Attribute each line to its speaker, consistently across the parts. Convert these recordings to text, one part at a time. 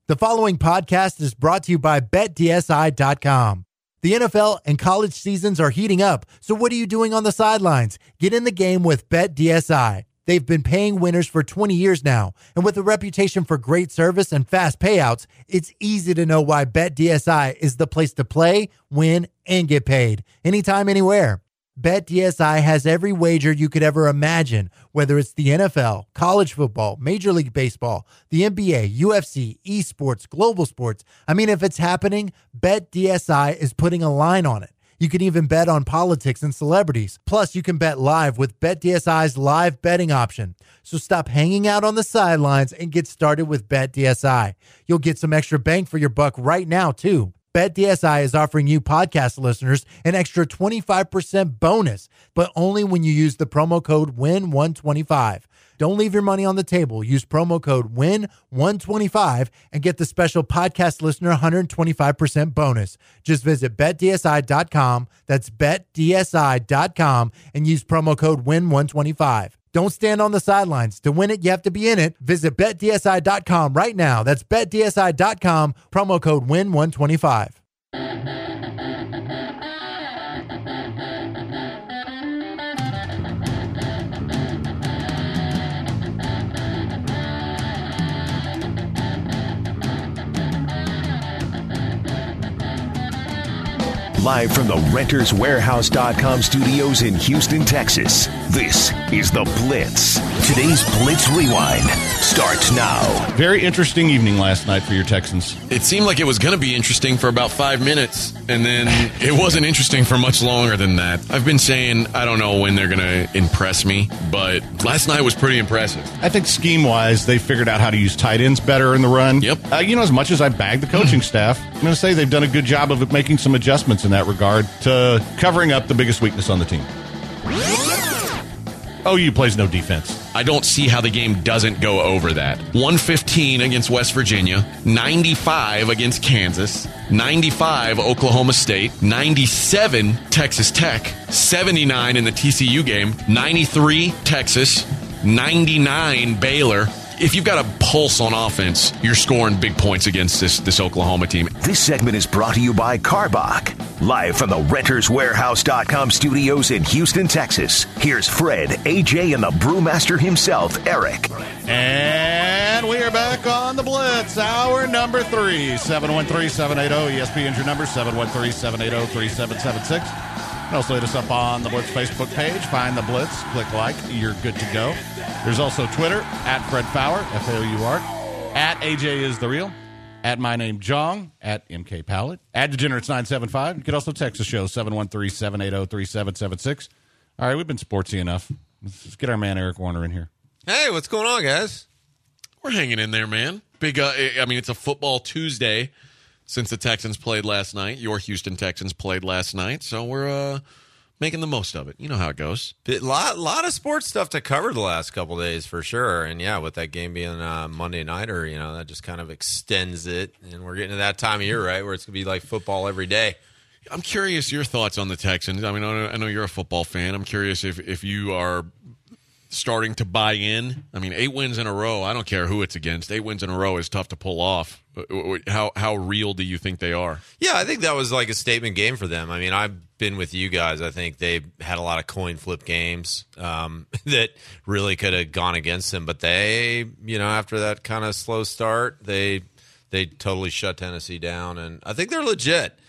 Speaker 1: The following podcast is brought to you by BetDSI.com. The NFL and college seasons are heating up, so what are you doing on the sidelines? Get in the game with BetDSI. They've been paying winners for 20 years now, and with a reputation for great service and fast payouts, it's easy to know why BetDSI is the place to play, win, and get paid. Anytime, anywhere. BetDSI has every wager you could ever imagine, whether it's the NFL, college football, Major League Baseball, the NBA, UFC, esports, global sports. I mean, if it's happening, BetDSI is putting a line on it. You can even bet on politics and celebrities. Plus, you can bet live with BetDSI's live betting option. So stop hanging out on the sidelines and get started with BetDSI. You'll get some extra bang for your buck right now, too. BetDSI is offering you podcast listeners an extra 25% bonus, but only when you use the promo code WIN125. Don't leave your money on the table. Use promo code WIN125 and get the special podcast listener 125% bonus. Just visit BetDSI.com. That's BetDSI.com and use promo code WIN125. Don't stand on the sidelines. To win it, you have to be in it. Visit BetDSI.com right now. That's BetDSI.com, promo code WIN125.
Speaker 2: Live from the RentersWarehouse.com studios in Houston, Texas, this is The Blitz. Today's Blitz Rewind starts now.
Speaker 3: Very interesting evening last night for your Texans.
Speaker 4: It seemed like it was going to be interesting for about 5 minutes, and then it wasn't interesting for much longer than that. I've been saying I don't know when they're going to impress me, but last night was pretty impressive.
Speaker 3: I think scheme-wise, they figured out how to use tight ends better in the run.
Speaker 4: Yep.
Speaker 3: As much as I bag the coaching staff, I'm going to say they've done a good job of making some adjustments in that regard to covering up the biggest weakness on the team. OU plays no defense.
Speaker 4: I don't see how the game doesn't go over that. 115 against West Virginia, 95 against Kansas, 95 Oklahoma State, 97 Texas Tech, 79 in the TCU game, 93 Texas, 99 Baylor. If you've got a pulse on offense, you're scoring big points against this Oklahoma team.
Speaker 2: This segment is brought to you by Carbach. Live from the RentersWarehouse.com studios in Houston, Texas, here's Fred, AJ, and the brewmaster himself, Eric.
Speaker 3: And we are back on the Blitz, hour number 3, 713-780, ESPN's your number, 713-780-3776. You can also hit us up on the Blitz Facebook page. Find the Blitz, click like, you're good to go. There's also Twitter, at Fred Faour, F-A-O-U-R, at AJ is the real, at my name Jong, at MK Pallet, at Degenerates975. You can also text the show, 713-780-3776. All right, we've been sportsy enough. Let's get our man Eric Warner in here.
Speaker 5: Hey, what's going on, guys?
Speaker 4: We're hanging in there, man. It's a football Tuesday since the Texans played last night. Your Houston Texans played last night, so we're making the most of it. You know how it goes.
Speaker 5: A lot of sports stuff to cover the last couple of days for sure. And yeah, with that game being Monday nighter, that just kind of extends it. And we're getting to that time of year, right, where it's going to be like football every day.
Speaker 4: I'm curious your thoughts on the Texans. I mean, I know you're a football fan. I'm curious if you are starting to buy in. I mean, 8 wins in a row. I don't care who it's against. 8 wins in a row is tough to pull off. How real do you think they are?
Speaker 5: Yeah, I think that was like a statement game for them. I mean, I've been with you guys. I think they had a lot of coin flip games that really could have gone against them. But they, after that kind of slow start, they totally shut Tennessee down. And I think they're legit.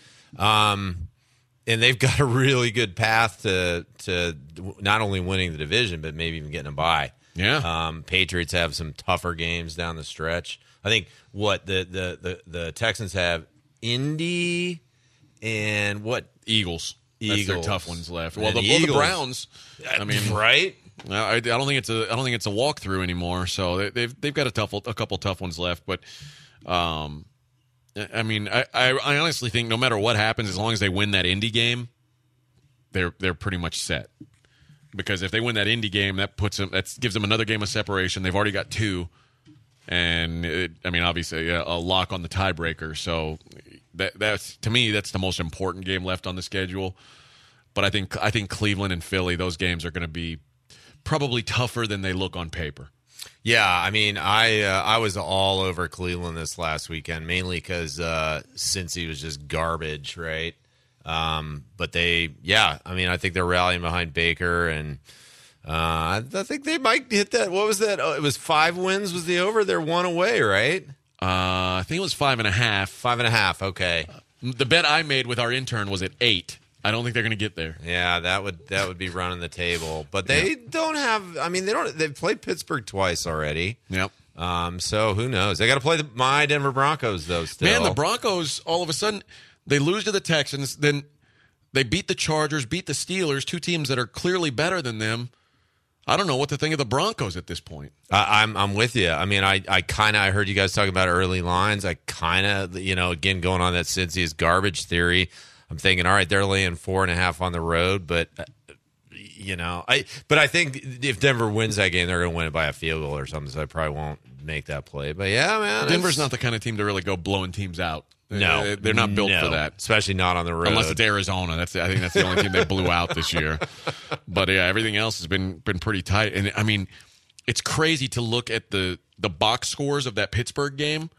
Speaker 5: And they've got a really good path to not only winning the division, but maybe even getting a bye.
Speaker 4: Yeah.
Speaker 5: Patriots have some tougher games down the stretch. I think what the Texans have Indy and what
Speaker 4: Eagles. That's their tough ones left.
Speaker 5: Well,
Speaker 4: the Browns. I mean,
Speaker 5: right?
Speaker 4: I don't think it's a walkthrough anymore. So they've got a couple tough ones left, but. I mean, I honestly think no matter what happens, as long as they win that Indy game, they're pretty much set. Because if they win that Indy game, that gives them another game of separation. They've already got 2, and obviously a lock on the tiebreaker. So that's to me that's the most important game left on the schedule. But I think Cleveland and Philly, those games are going to be probably tougher than they look on paper.
Speaker 5: Yeah, I mean, I was all over Cleveland this last weekend, mainly because Cincy was just garbage, right? But I think they're rallying behind Baker, and I think they might hit that. What was that? Oh, it was 5 wins was the over. They're 1 away, right?
Speaker 4: I think it was 5.5.
Speaker 5: 5.5. Okay.
Speaker 4: The bet I made with our intern was at 8. I don't think they're going to get there.
Speaker 5: Yeah, that would be running the table. But they don't have. I mean, they've played Pittsburgh twice already.
Speaker 4: Yep.
Speaker 5: So who knows? They got to play my Denver Broncos though. Still,
Speaker 4: man, the Broncos all of a sudden they lose to the Texans, then they beat the Chargers, beat the Steelers, 2 teams that are clearly better than them. I don't know what to think of the Broncos at this point.
Speaker 5: I'm with you. I mean, I heard you guys talking about early lines. I kind of, again, going on that Cincy is garbage theory. I'm thinking, all right, they're laying 4.5 on the road, but I think if Denver wins that game, they're going to win it by a field goal or something. So I probably won't make that play. But yeah, man,
Speaker 4: Denver's not the kind of team to really go blowing teams out.
Speaker 5: No,
Speaker 4: they're not built for that,
Speaker 5: especially not on the road.
Speaker 4: Unless it's Arizona. I think that's the only team they blew out this year. But yeah, everything else has been pretty tight. And I mean, it's crazy to look at the box scores of that Pittsburgh game.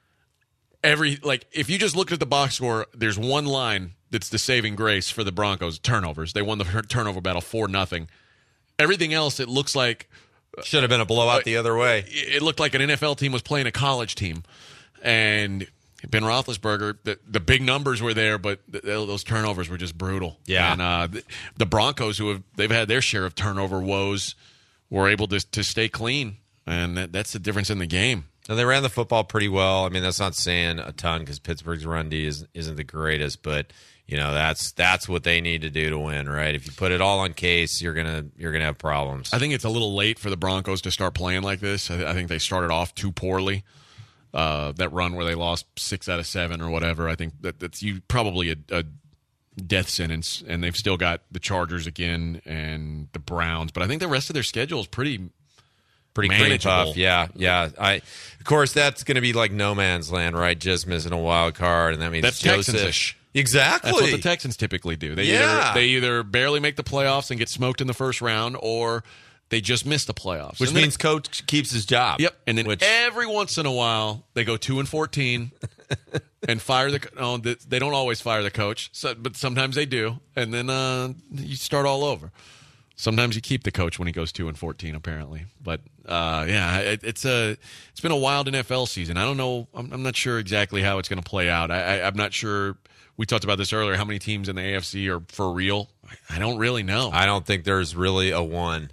Speaker 4: If you just looked at the box score, there's one line that's the saving grace for the Broncos: turnovers. They won the turnover battle 4-0. Everything else, it looks like
Speaker 5: should have been a blowout the other way.
Speaker 4: It looked like an NFL team was playing a college team, and Ben Roethlisberger, the big numbers were there, but those turnovers were just brutal.
Speaker 5: Yeah,
Speaker 4: and the Broncos, they've had their share of turnover woes, were able to stay clean, and that's the difference in the game.
Speaker 5: And they ran the football pretty well. I mean, that's not saying a ton because Pittsburgh's run D isn't the greatest, but that's what they need to do to win, right? If you put it all on Case, you're gonna have problems.
Speaker 4: I think it's a little late for the Broncos to start playing like this. I think they started off too poorly. That run where they lost 6 out of 7 or whatever, I think that's probably a death sentence, and they've still got the Chargers again and the Browns. But I think the rest of their schedule is pretty
Speaker 5: cream puff. Yeah. Of course, that's going to be like no man's land, right? Just missing a wild card, and that means
Speaker 4: that's Texans-ish.
Speaker 5: Exactly.
Speaker 4: That's what the Texans typically do. They either barely make the playoffs and get smoked in the first round, or they just miss the playoffs.
Speaker 5: Which means coach keeps his job.
Speaker 4: Yep. And then every once in a while, they go 2-14 and fire they don't always fire the coach, but sometimes they do. And then you start all over. Sometimes you keep the coach when he goes 2-14, apparently. But it's been a wild NFL season. I don't know. I'm not sure exactly how it's going to play out. I'm not sure. We talked about this earlier. How many teams in the AFC are for real? I don't really know.
Speaker 5: I don't think there's really a one.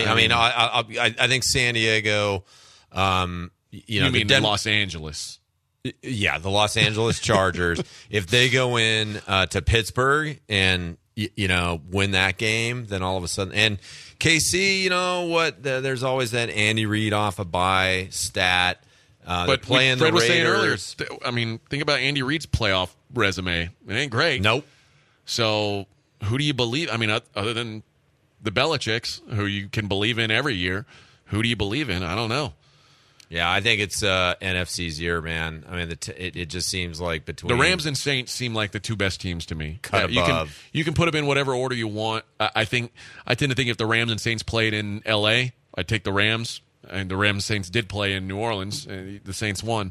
Speaker 5: I think San Diego.
Speaker 4: You mean Los Angeles?
Speaker 5: Yeah, the Los Angeles Chargers. If they go in to Pittsburgh and win that game, then all of a sudden, and KC, there's always that Andy Reid off a bye stat.
Speaker 4: But
Speaker 5: playing
Speaker 4: Fred
Speaker 5: the
Speaker 4: was saying
Speaker 5: Raiders.
Speaker 4: earlier, I mean, think about Andy Reid's playoff resume. It ain't great.
Speaker 5: Nope.
Speaker 4: So who do you believe? I mean, other than the Belichicks, who you can believe in every year, who do you believe in? I don't know.
Speaker 5: Yeah, I think it's NFC's year, man. I mean, it just seems like between
Speaker 4: the Rams and Saints seem like the 2 best teams to me.
Speaker 5: Cut above.
Speaker 4: You can put them in whatever order you want. I tend to think if the Rams and Saints played in L.A., I'd take the Rams. And the Rams Saints did play in New Orleans, and the Saints won,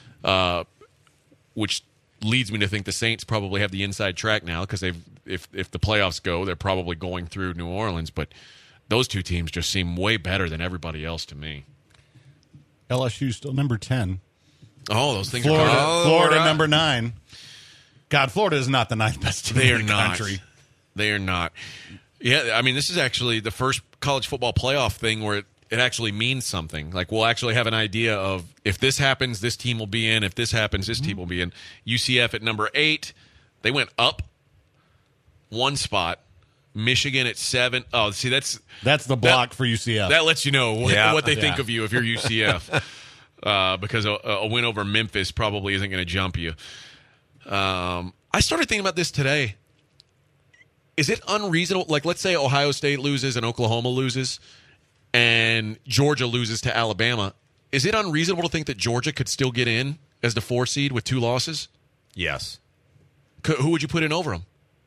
Speaker 4: which leads me to think the Saints probably have the inside track now because if the playoffs go, they're probably going through New Orleans. But those 2 teams just seem way better than everybody else to me.
Speaker 6: LSU still number 10.
Speaker 4: Oh, those things
Speaker 6: Florida,
Speaker 4: are
Speaker 6: Florida number 9. God, Florida is not the 9th best team in the country.
Speaker 4: They are not. Yeah, I mean, this is actually the first college football playoff thing where it actually means something. Like, we'll actually have an idea of if this happens, this team will be in. If this happens, this team will be in. UCF at number 8. They went up 1 spot. Michigan at 7. Oh, see, that's
Speaker 6: the block for UCF.
Speaker 4: That lets you know what they think of you if you're UCF. Because a win over Memphis probably isn't going to jump you. I started thinking about this today. Is it unreasonable? Like, let's say Ohio State loses and Oklahoma loses and Georgia loses to Alabama. Is it unreasonable to think that Georgia could still get in as the 4 seed with 2 losses?
Speaker 5: Yes.
Speaker 4: Who would you put in over them?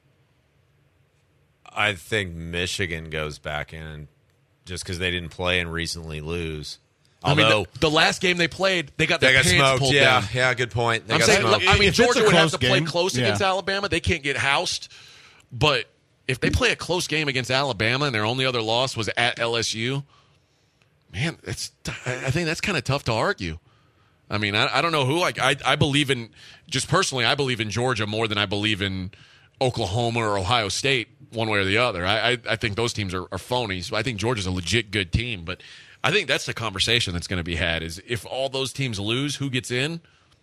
Speaker 5: I think Michigan goes back in just because they didn't play and recently lose. Although
Speaker 4: the last game they played, they got
Speaker 5: they
Speaker 4: their
Speaker 5: got
Speaker 4: pants
Speaker 5: smoked.
Speaker 4: pulled
Speaker 5: Yeah,
Speaker 4: down.
Speaker 5: yeah, good point. They
Speaker 4: I'm
Speaker 5: got
Speaker 4: saying,
Speaker 5: smoked.
Speaker 4: I mean,
Speaker 6: If it's
Speaker 4: Georgia
Speaker 6: a
Speaker 4: would have
Speaker 6: close
Speaker 4: to play
Speaker 6: game,
Speaker 4: close against Alabama. They can't get housed. But if they play a close game against Alabama and their only other loss was at LSU, man, I think that's kind of tough to argue. I mean, I don't know who. I believe in, just personally, I believe in Georgia more than I believe in Oklahoma or Ohio State, one way or the other. I think those teams are phonies. I think Georgia's a legit good team. But I think that's the conversation that's going to be had is if all those teams lose, who gets in?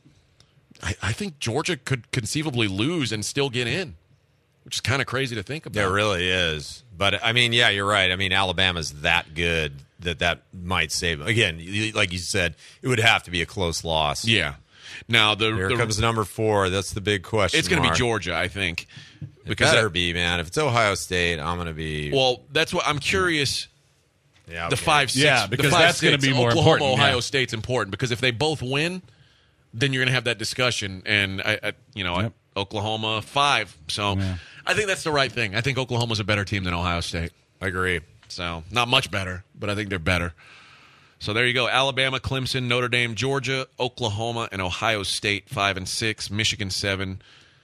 Speaker 4: I think Georgia could conceivably lose and still get in, which is kind of crazy to think about.
Speaker 5: It really is. But, I mean, yeah, you're right. I mean, Alabama's that good that might save them. Again, like you said, it would have to be a close loss.
Speaker 4: Yeah. Now,
Speaker 5: Here comes number 4. That's the big question.
Speaker 4: It's going to be Georgia, I think.
Speaker 5: It better be, man. If it's Ohio State, I'm going to be.
Speaker 4: Well, that's what I'm curious.
Speaker 5: Yeah,
Speaker 4: The 5-6.
Speaker 6: Yeah, because
Speaker 4: the 5-6,
Speaker 6: that's gonna be more
Speaker 4: Oklahoma,
Speaker 6: important, yeah.
Speaker 4: Ohio State's important because if they both win, then you're going to have that discussion. And Oklahoma 5. So I think that's the right thing. I think Oklahoma's a better team than Ohio State.
Speaker 5: I agree.
Speaker 4: So not much better, but I think they're better. So there you go. Alabama, Clemson, Notre Dame, Georgia, Oklahoma, and Ohio State 5 and 6. Michigan 7.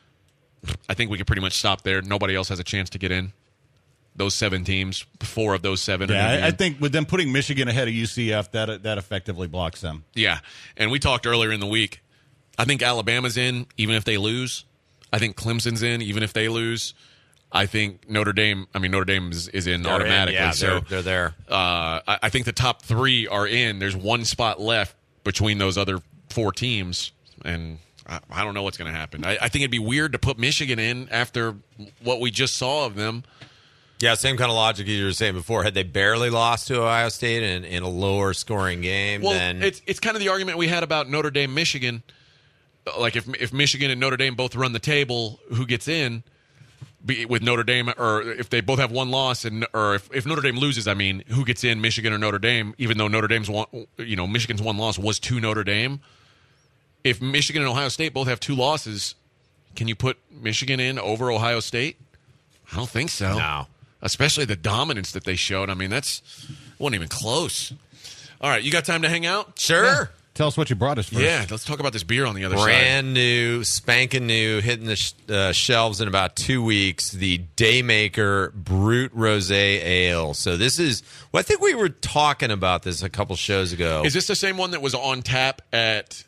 Speaker 4: I think we can pretty much stop there. Nobody else has a chance to get in. Those 7 teams, 4 of those 7.
Speaker 6: Yeah, I think with them putting Michigan ahead of UCF, that effectively blocks them.
Speaker 4: Yeah, and we talked earlier in the week. I think Alabama's in, even if they lose. I think Clemson's in, even if they lose. I think Notre Dame is in
Speaker 5: They're
Speaker 4: automatically.
Speaker 5: In, yeah,
Speaker 4: so
Speaker 5: they're there.
Speaker 4: I think the top 3 are in. There's one spot left between those other 4 teams, and I don't know what's going to happen. I think it'd be weird to put Michigan in after what we just saw of them.
Speaker 5: Yeah, same kind of logic you were saying before. Had they barely lost to Ohio State in a lower scoring game,
Speaker 4: Well,
Speaker 5: then
Speaker 4: it's kind of the argument we had about Notre Dame, Michigan. Like if Michigan and Notre Dame both run the table, who gets in? With Notre Dame, or if they both have one loss, or if Notre Dame loses, I mean, who gets in, Michigan or Notre Dame? Even though Michigan's one loss was to Notre Dame. If Michigan and Ohio State both have 2 losses, can you put Michigan in over Ohio State? I don't think so.
Speaker 5: No.
Speaker 4: Especially the dominance that they showed. I mean, wasn't even close. All right, you got time to hang out?
Speaker 5: sure.
Speaker 6: Yeah. Tell us what you brought us first.
Speaker 4: Yeah, let's talk about this beer on the other side.
Speaker 5: Brand new, spanking new, hitting the shelves in about 2 weeks. The Daymaker Brut Rosé Ale. So this is. Well, I think we were talking about this a couple shows ago.
Speaker 4: Is this the same one that was on tap at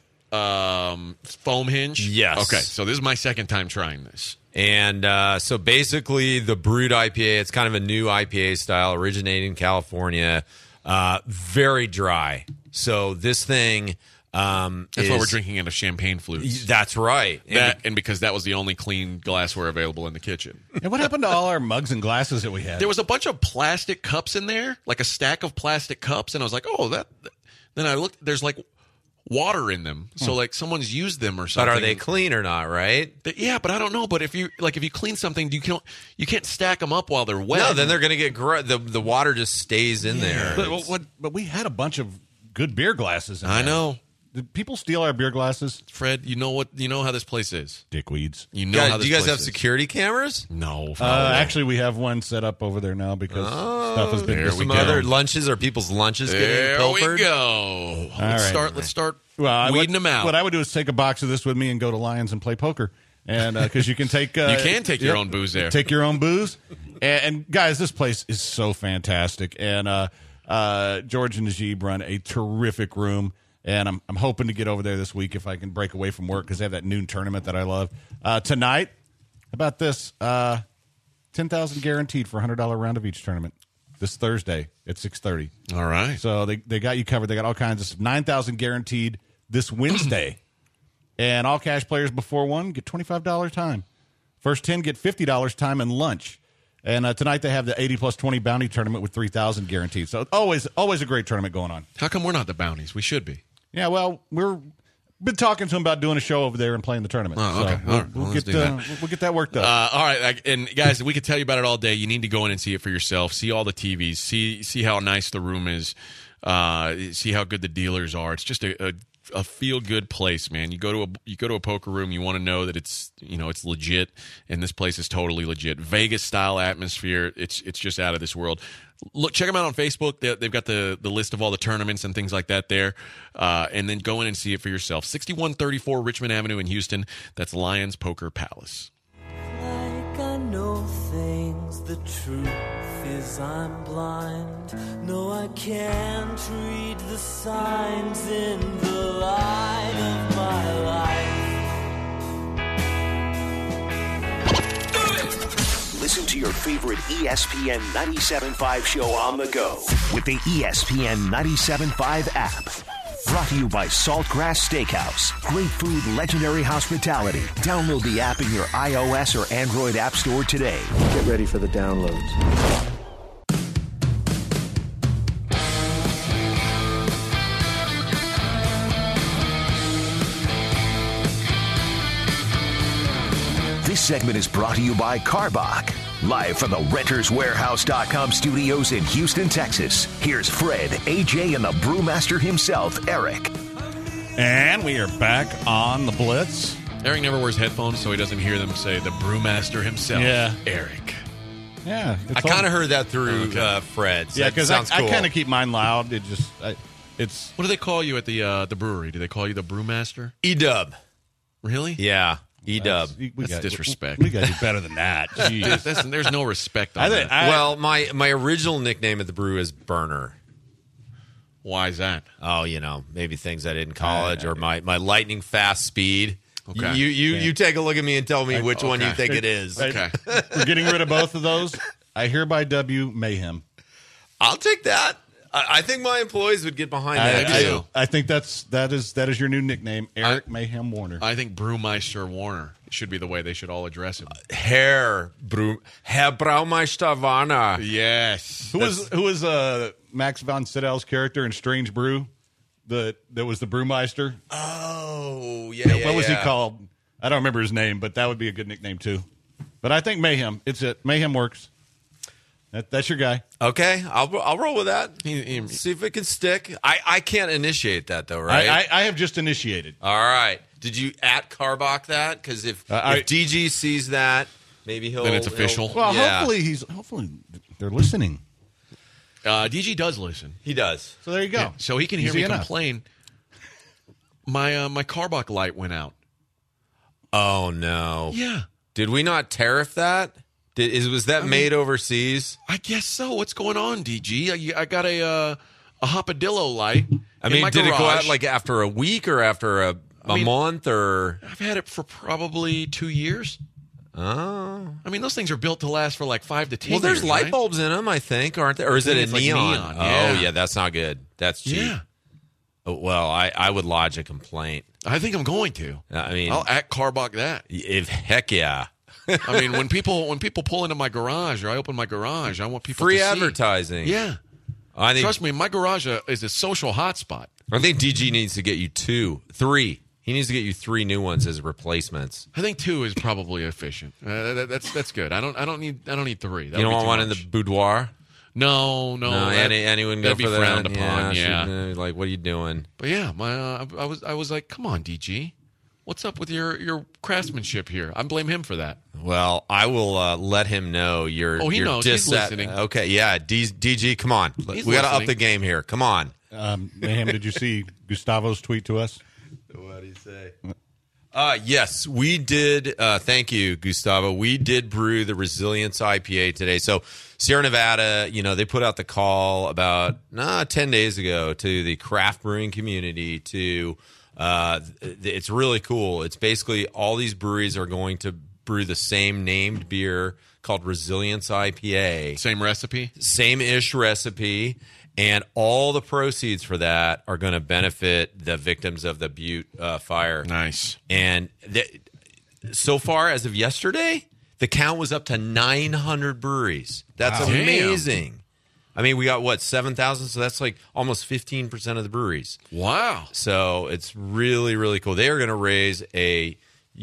Speaker 4: Foam Hinge?
Speaker 5: Yes.
Speaker 4: Okay, so this is my second time trying this.
Speaker 5: And so basically, the Brut IPA. It's kind of a new IPA style, originating in California. Very dry. So this thing.
Speaker 4: That's why we're drinking it of champagne flutes.
Speaker 5: That's right.
Speaker 4: And because that was the only clean glassware available in the kitchen.
Speaker 6: And what happened to all our mugs and glasses that we had?
Speaker 4: There was a bunch of plastic cups in there, like a stack of plastic cups, and I was like, oh, that. Then I looked, there's like water in them. So like someone's used them or something.
Speaker 5: But are they clean or not, right?
Speaker 4: Yeah, but I don't know. But if you clean something, you can't stack them up while they're wet.
Speaker 5: No, then they're going to get the water just stays in there.
Speaker 6: But we had a bunch of good beer glasses in
Speaker 4: I
Speaker 6: there.
Speaker 4: know.
Speaker 6: Did people steal our beer glasses?
Speaker 4: Fred, you know how this place is.
Speaker 6: Dickweeds.
Speaker 4: You know how this
Speaker 5: do you guys
Speaker 4: place
Speaker 5: have
Speaker 4: is.
Speaker 5: security cameras?
Speaker 4: No.
Speaker 6: Actually, we have one set up over there now because stuff has been
Speaker 4: there we
Speaker 5: Some
Speaker 4: go.
Speaker 5: other lunches or people's lunches getting
Speaker 4: There
Speaker 5: pilfered?
Speaker 4: we go.
Speaker 6: right.
Speaker 4: Let's start weeding them out.
Speaker 6: What I would do is take a box of this with me and go to Lions and play poker. And because you can take
Speaker 4: your own booze there.
Speaker 6: Take your own booze. And guys, this place is so fantastic. And George and Najib run a terrific room. And I'm hoping to get over there this week if I can break away from work because they have that noon tournament that I love. Tonight, how about this? $10,000 guaranteed for a $100 round of each tournament this Thursday at 6:30.
Speaker 4: All right.
Speaker 6: So they got you covered. They got all kinds of $9,000 guaranteed this Wednesday. And all cash players before one get $25 time. First 10 get $50 time and lunch. And tonight they have the 80 plus 20 bounty tournament with $3,000 guaranteed. So always a great tournament going on.
Speaker 4: How come we're not the bounties? We should be.
Speaker 6: Yeah, well, we've been talking to them about doing a show over there and playing the tournament.
Speaker 4: Oh, okay.
Speaker 6: So
Speaker 4: All right. Well, let's do that.
Speaker 6: We'll get that worked up.
Speaker 4: All right, and guys, we could tell you about it all day. You need to go in and see it for yourself. See all the TVs. See how nice the room is. See how good the dealers are. It's just a a feel good place, man. You go to a poker room, you want to know that it's legit, and this place is totally legit. Vegas style atmosphere. It's just out of this world. Look, check them out on Facebook. They've got the list of all the tournaments and things like that there, and then go in and see it for yourself. 6134 Richmond Avenue in Houston. That's Lions Poker Palace.
Speaker 7: Like I know things, the truth is I'm blind. No, I can't read the signs in the light of my life.
Speaker 2: Listen to your favorite ESPN 97.5 show on the go with the ESPN 97.5 app. Brought to you by Saltgrass Steakhouse. Great food, legendary hospitality. Download the app in your iOS or Android app store today.
Speaker 8: Get ready for the downloads.
Speaker 2: This segment is brought to you by Karbach. Live from the RentersWarehouse.com studios in Houston, Texas. Here's Fred, AJ, and the brewmaster himself, Eric.
Speaker 6: And we are back on the Blitz.
Speaker 4: Eric never wears headphones, so he doesn't hear them say the brewmaster himself, Eric.
Speaker 6: Yeah.
Speaker 5: I kind of heard that through Fred. So
Speaker 6: yeah, because I
Speaker 5: cool.
Speaker 6: kind of keep mine loud. It's.
Speaker 4: What do they call you at the brewery? Do they call you the brewmaster?
Speaker 5: E-Dub.
Speaker 4: Really?
Speaker 5: Yeah. E-Dub.
Speaker 4: That's disrespect.
Speaker 6: We got to do better than that. Jeez.
Speaker 4: There's no respect on that.
Speaker 5: Well, my original nickname at the brew is Burner.
Speaker 4: Why is that?
Speaker 5: Oh, maybe things I did in college or my lightning fast speed.
Speaker 4: Okay.
Speaker 5: You take a look at me and tell me which one you think it is.
Speaker 4: Okay.
Speaker 6: We're getting rid of both of those. I hereby W Mayhem.
Speaker 5: I'll take that. I think my employees would get behind that too.
Speaker 6: I think that is your new nickname, Eric Mayhem Warner.
Speaker 4: I think Brewmeister Warner should be the way they should all address him.
Speaker 5: Herr Braumeister Warner.
Speaker 4: Yes.
Speaker 6: Who was Max von Sydow's character in Strange Brew? That was the Brewmeister.
Speaker 5: Oh, yeah.
Speaker 6: What was he called? I don't remember his name, but that would be a good nickname too. But I think Mayhem. It's it. Mayhem works. That's your guy.
Speaker 5: Okay, I'll roll with that. See if it can stick. I can't initiate that though, right?
Speaker 6: I have just initiated.
Speaker 5: All right. Did you at Karbach that? Because if DG sees that, maybe he'll.
Speaker 4: Then it's official.
Speaker 6: Well, hopefully they're listening.
Speaker 4: DG does listen.
Speaker 5: He does.
Speaker 6: So there you go.
Speaker 4: Yeah, so he can hear me complain. My Karbach light went out.
Speaker 5: Oh no.
Speaker 4: Yeah.
Speaker 5: Did we not tariff that? Was that made overseas?
Speaker 4: I guess so. What's going on, DG? I got a Hopadillo light.
Speaker 5: Did it go out like after a week or after a month or?
Speaker 4: I've had it for probably 2 years.
Speaker 5: Oh.
Speaker 4: Those things are built to last for like 5 to 10 years.
Speaker 5: Well, there's light
Speaker 4: right?
Speaker 5: bulbs in them, I think, aren't there? Or is it a neon?
Speaker 4: Like neon. Yeah.
Speaker 5: Oh, yeah, that's not good. That's cheap.
Speaker 4: Yeah.
Speaker 5: Oh, well, I would lodge a complaint.
Speaker 4: I think I'm going to. I'll at Karbach that.
Speaker 5: Heck yeah.
Speaker 4: When people pull into my garage or I open my garage, I want people
Speaker 5: free
Speaker 4: to
Speaker 5: advertising.
Speaker 4: See. Yeah. Trust me, my garage is a social hotspot.
Speaker 5: I think DG needs to get you 3. He needs to get you 3 new ones as replacements.
Speaker 4: I think 2 is probably efficient. That's good. I don't need 3.
Speaker 5: You don't want one in the boudoir?
Speaker 4: No.
Speaker 5: Anyone go
Speaker 4: for
Speaker 5: that?
Speaker 4: Frowned upon. Yeah.
Speaker 5: Like, what are you doing?
Speaker 4: But yeah, I was like, come on, DG. What's up with your craftsmanship here? I blame him for that.
Speaker 5: Well, I will let him know you're.
Speaker 4: Oh, he knows. He's listening.
Speaker 5: Okay, yeah. DG, come on. We got to up the game here. Come on.
Speaker 6: Mayhem, did you see Gustavo's tweet to us?
Speaker 5: What did he say? Yes, we did. Thank you, Gustavo. We did brew the Resilience IPA today. So Sierra Nevada, they put out the call about 10 days ago to the craft brewing community to. It's really cool. It's basically all these breweries are going to brew the same named beer called Resilience IPA.
Speaker 4: Same recipe?
Speaker 5: Same-ish recipe. And all the proceeds for that are going to benefit the victims of the Butte fire.
Speaker 4: Nice.
Speaker 5: And so far, as of yesterday, the count was up to 900 breweries. That's amazing. We got, 7,000? So that's like almost 15% of the breweries.
Speaker 4: Wow.
Speaker 5: So it's really, really cool. They are going to raise a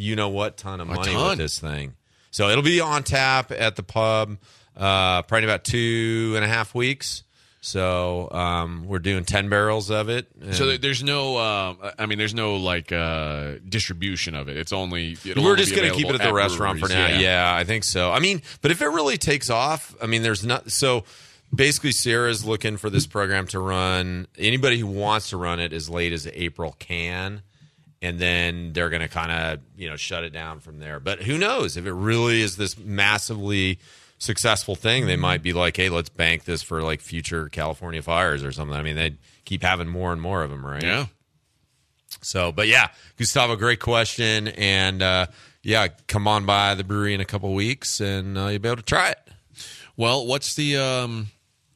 Speaker 5: ton of money with this thing. So it'll be on tap at the pub probably in about 2.5 weeks. So we're doing 10 barrels of it.
Speaker 4: So there's no, there's no distribution of it. It's only
Speaker 5: we're just going to keep it at the restaurant for now.
Speaker 4: Yeah.
Speaker 5: Yeah, I think so. I mean, but if it really takes off, I mean, there's not. So basically, Sierra's looking for this program to run. Anybody who wants to run it as late as April can, and then they're going to kind of shut it down from there. But who knows if it really is this massively successful thing? They might be like, hey, let's bank this for like future California fires or something. I mean, they keep having more and more of them, right?
Speaker 4: Yeah.
Speaker 5: So, but yeah, Gustavo, great question, and come on by the brewery in a couple weeks, and you'll be able to try it.
Speaker 4: Well, what's next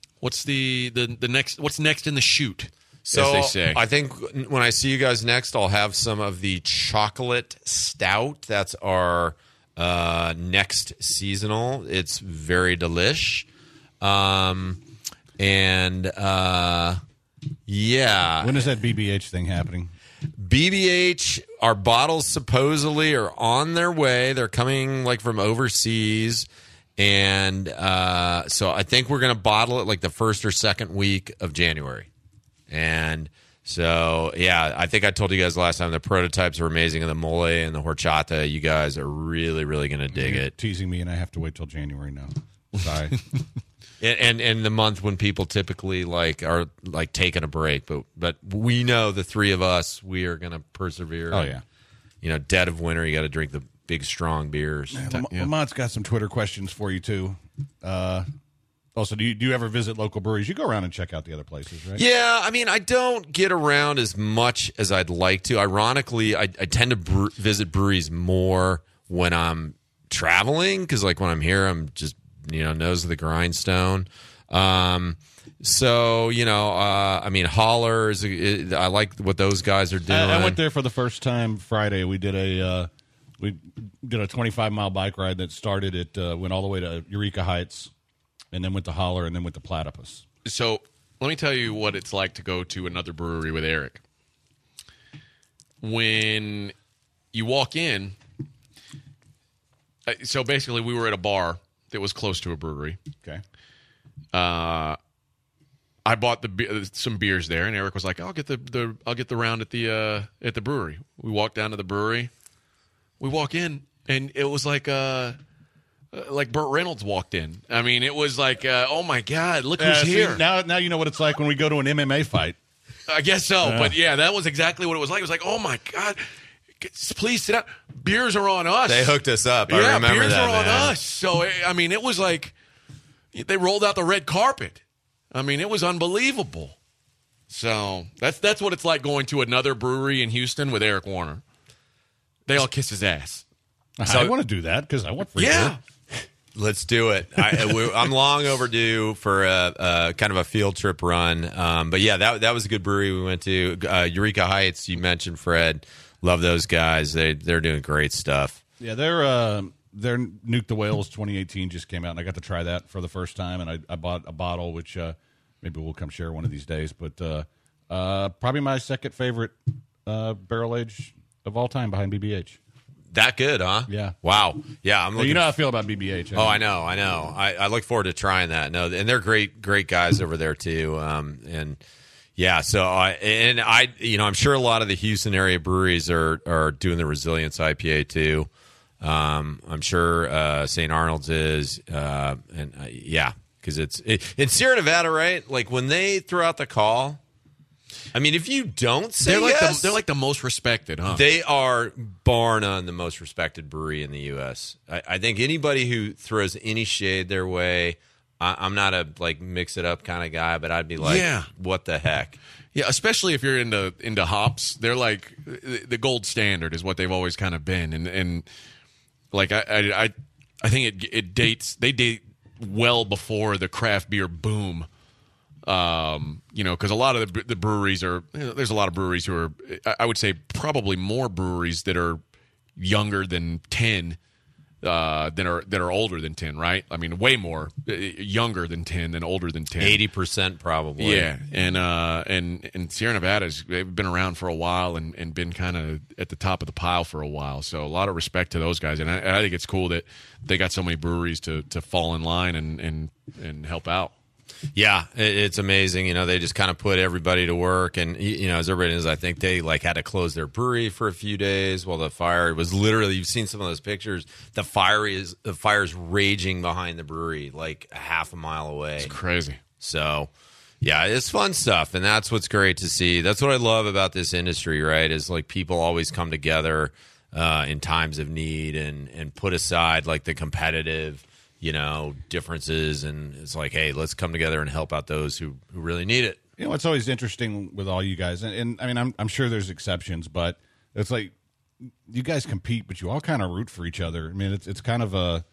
Speaker 4: in the chute?
Speaker 5: So
Speaker 4: as they say.
Speaker 5: I think when I see you guys next, I'll have some of the chocolate stout. That's our next seasonal. It's very delish.
Speaker 6: When is that BBH thing happening?
Speaker 5: BBH, our bottles supposedly are on their way. They're coming like from overseas. And so I think we're going to bottle it like the first or second week of January. And so, yeah, I think I told you guys last time the prototypes are amazing, and the mole and the horchata, you guys are really, really going to dig it.
Speaker 6: Teasing me, and I have to wait till January now. Sorry.
Speaker 5: and the month when people typically are taking a break, but we know the three of us, we are going to persevere.
Speaker 6: Oh yeah.
Speaker 5: Dead of winter, you got to drink the big strong beers.
Speaker 6: Lamont's got some Twitter questions for you too. Also, do you ever visit local breweries? You go around and check out the other places, right?
Speaker 5: Yeah, I mean, I don't get around as much as I'd like to. Ironically, I tend to visit breweries more when I'm traveling, because like when I'm here, I'm just nose of the grindstone. I mean, Holler I like what those guys are doing.
Speaker 6: I went there for the first time Friday. We did a 25-mile bike ride that started went all the way to Eureka Heights, and then went to Holler, and then went to Platypus.
Speaker 4: So let me tell you what it's like to go to another brewery with Eric. When you walk in, so basically we were at a bar that was close to a brewery.
Speaker 6: Okay.
Speaker 4: I bought some beers there, and Eric was like, "I'll get the round at the brewery." We walked down to the brewery. We walk in, and it was like Burt Reynolds walked in. I mean, it was like, oh my God, look who's here.
Speaker 6: Now you know what it's like when we go to an MMA fight.
Speaker 4: I guess so, but yeah, that was exactly what it was like. It was like, oh my God, please sit down. Beers are on us.
Speaker 5: They hooked us up. I remember that.
Speaker 4: Beers are on
Speaker 5: man.
Speaker 4: us. So I mean, it was like they rolled out the red carpet. I mean, it was unbelievable. So that's what it's like going to another brewery in Houston with Eric Warner. They all kiss his ass.
Speaker 6: I want to do that because I want free beer.
Speaker 5: Let's do it. I'm long overdue for a kind of a field trip run. But yeah, that was a good brewery we went to. Eureka Heights, you mentioned, Fred. Love those guys. They're doing great stuff.
Speaker 6: Yeah, their Nuke the Whales 2018 just came out, and I got to try that for the first time. And I bought a bottle, which maybe we'll come share one of these days. But probably my second favorite barrel age of all time behind BBH.
Speaker 5: That good, huh?
Speaker 6: Yeah.
Speaker 5: Wow. Yeah, I'm looking.
Speaker 6: You know how I feel about BBH.
Speaker 5: I know. I look forward to trying that. No, and they're great guys over there too. And yeah, so I'm sure a lot of the Houston area breweries are doing the Resilience IPA too. I'm sure St. Arnold's is, because it's Sierra Nevada, right? Like when they throw out the call. I mean, if you don't say yes,
Speaker 4: they're like the most respected, huh?
Speaker 5: They are bar none the most respected brewery in the U.S. I think anybody who throws any shade their way, I'm not a mix it up kind of guy, but I'd be like, what the heck?
Speaker 4: Yeah, especially if you're into hops, they're like the gold standard is what they've always kind of been, and like I think they date well before the craft beer boom. Because a lot of the breweries there's a lot of breweries who are, I would say probably more breweries that are younger than 10 that are older than 10, right? I mean, way more younger than 10 than older than 10.
Speaker 5: 80% probably.
Speaker 4: Yeah, and Sierra Nevada's, they've been around for a while and been kind of at the top of the pile for a while. So a lot of respect to those guys, and I think it's cool that they got so many breweries to fall in line and help out.
Speaker 5: Yeah, it's amazing. You know, they just kind of put everybody to work, and you know, as everybody knows, I think they had to close their brewery for a few days while the fire was literally. You've seen some of those pictures. The fire's raging behind the brewery, like half a mile away.
Speaker 4: It's crazy.
Speaker 5: So, yeah, it's fun stuff, and that's what's great to see. That's what I love about this industry, right? Is like people always come together in times of need and put aside like the competitive, you know, differences, and it's like, hey, let's come together and help out those who really need it.
Speaker 6: You know, it's always interesting with all you guys, and I mean, I'm sure there's exceptions, but it's like you guys compete, but you all kind of root for each other. I mean, it's kind of a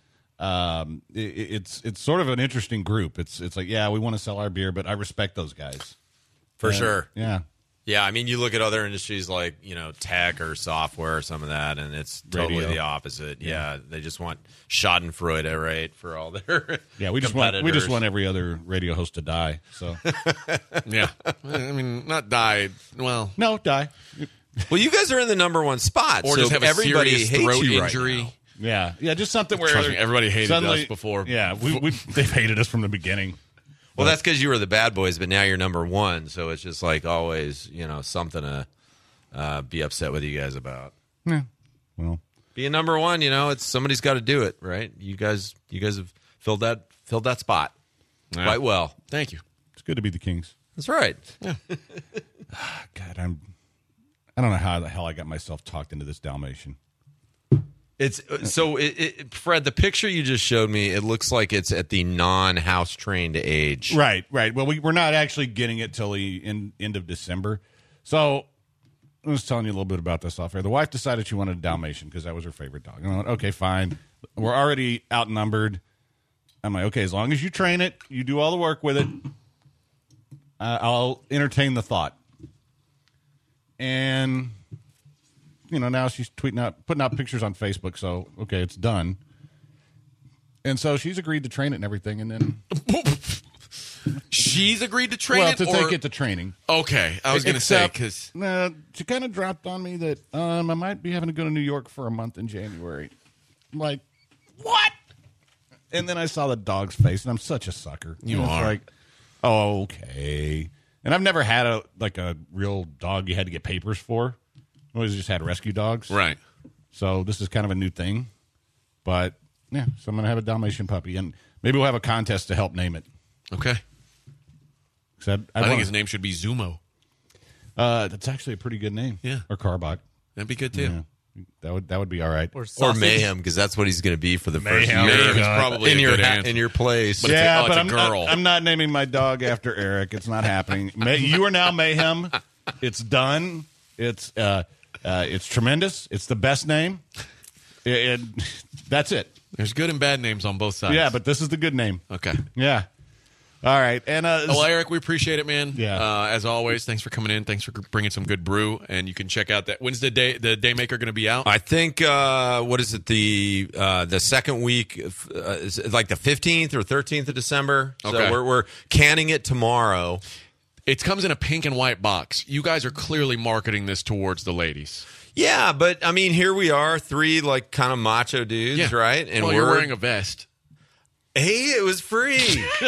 Speaker 6: it's sort of an interesting group. It's like, yeah, we want to sell our beer, but I respect those guys
Speaker 5: For sure.
Speaker 6: Yeah.
Speaker 5: Yeah, I mean, you look at other industries like, you know, tech or software or some of that, and it's totally
Speaker 6: Radio.
Speaker 5: the opposite. Yeah, they just want Schadenfreude, right, for all their
Speaker 6: Yeah, we just want every other radio host to die. So
Speaker 4: Yeah. I mean, not die. Well,
Speaker 6: no, die.
Speaker 5: Well, you guys are in the number one spot,
Speaker 4: or
Speaker 5: so
Speaker 4: just have a
Speaker 5: everybody
Speaker 4: serious
Speaker 5: hates
Speaker 4: throat
Speaker 5: you
Speaker 4: injury.
Speaker 6: Yeah, just something where
Speaker 4: Trust me, everybody hated
Speaker 6: suddenly-
Speaker 4: us before.
Speaker 6: Yeah, they've hated us from the beginning.
Speaker 5: Well, that's because you were the bad boys, but now you're number one, so it's just like always, you know, something to be upset with you guys about.
Speaker 6: Yeah. Well,
Speaker 5: Being number one, you know, it's somebody's got to do it, right? You guys have filled that spot quite well.
Speaker 4: Thank you.
Speaker 6: it's good to be the Kings.
Speaker 5: That's right.
Speaker 6: God, I don't know how the hell I got myself talked into this Dalmatian.
Speaker 5: It's so Fred, the picture you just showed me, it looks like it's at the non-house trained age.
Speaker 6: Right. Well, we're not actually getting it till the end of December. So I was telling you a little bit about this off air. The wife decided she wanted a Dalmatian because that was her favorite dog. And I went, okay, fine. We're already outnumbered. I'm like, okay, as long as you train it, you do all the work with it, I'll entertain the thought. And you know, now she's putting out pictures on Facebook. So, okay, it's done. And so she's agreed to train it and everything. And then
Speaker 4: She's agreed to train it?
Speaker 6: take it to training.
Speaker 4: Okay. I was going to say,
Speaker 6: Except,
Speaker 4: because
Speaker 6: she kind of dropped on me that I might be having to go to New York for a month in January. I'm like, what? And then I saw the dog's face, and I'm such a sucker.
Speaker 4: You
Speaker 6: And it's
Speaker 4: are.
Speaker 6: like, oh, okay. And I've never had a real dog you had to get papers for. I always just had rescue dogs.
Speaker 4: right.
Speaker 6: So this is kind of a new thing. But, yeah, so I'm going to have a Dalmatian puppy. And maybe we'll have a contest to help name it.
Speaker 4: Okay.
Speaker 6: 'Cause
Speaker 4: I think his name should be Zumo.
Speaker 6: That's actually a pretty good name.
Speaker 4: Yeah.
Speaker 6: Or Carbach.
Speaker 4: That'd be good, too.
Speaker 6: Yeah. That would be all right.
Speaker 5: Or Mayhem, because that's what he's going to be for the first
Speaker 6: Mayhem.
Speaker 5: year.
Speaker 4: Mayhem is probably
Speaker 5: in
Speaker 4: a
Speaker 5: your
Speaker 4: good answer.
Speaker 5: in your place.
Speaker 4: But it's
Speaker 6: Yeah,
Speaker 4: it's
Speaker 6: but
Speaker 4: a girl.
Speaker 6: I'm not naming my dog after Eric. It's not happening. You are now Mayhem. It's done. It's tremendous. It's the best name. That's it.
Speaker 4: There's good and bad names on both sides.
Speaker 6: Yeah, but this is the good name.
Speaker 4: Okay.
Speaker 6: Yeah. All right. And
Speaker 4: Well, Eric, we appreciate it, man.
Speaker 6: Yeah.
Speaker 4: As always, thanks for coming in. Thanks for bringing some good brew. And you can check out that. When's the Daymaker going to be out?
Speaker 5: I think what is it, the second week, is it like the 15th or 13th of December.
Speaker 4: Okay.
Speaker 5: So we're canning it tomorrow.
Speaker 4: It comes in a pink and white box. You guys are clearly marketing this towards the ladies.
Speaker 5: Yeah, but I mean, here we are, three like kind of macho dudes, right? And
Speaker 4: well, you're wearing a vest.
Speaker 5: Hey, it was free.